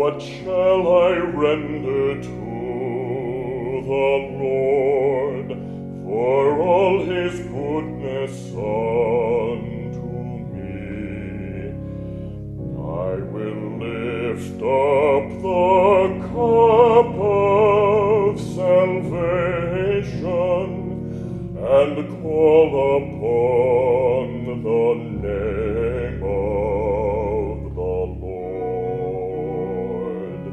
What shall I render to the Lord for all his goodness unto me? I will lift up the cup of salvation and call upon the name of the Lord.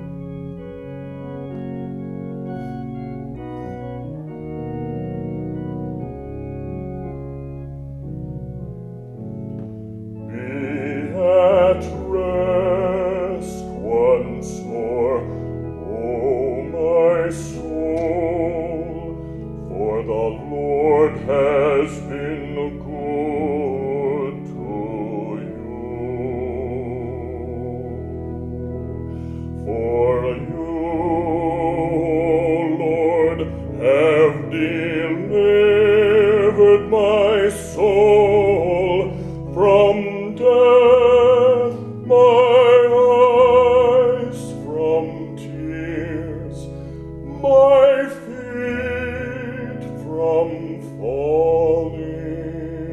Be at rest once more, O my soul, for the Lord has been good to you. For you, O Lord, have delivered my soul from death, my eyes from tears, my feet from falling.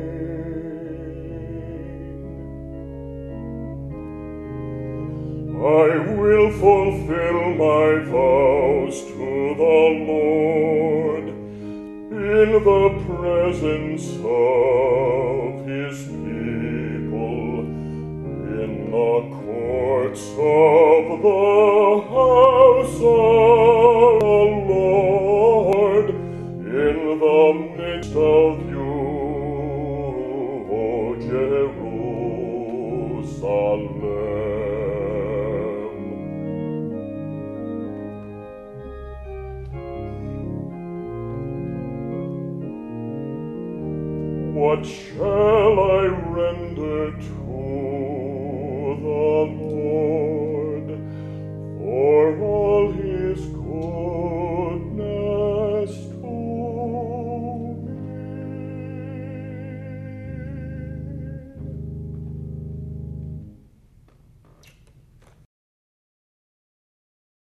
I will fulfill my vows to the Lord in the presence of his people, in the courts of the house of the Lord, in the midst of you, O Jerusalem. What shall I render to the Lord?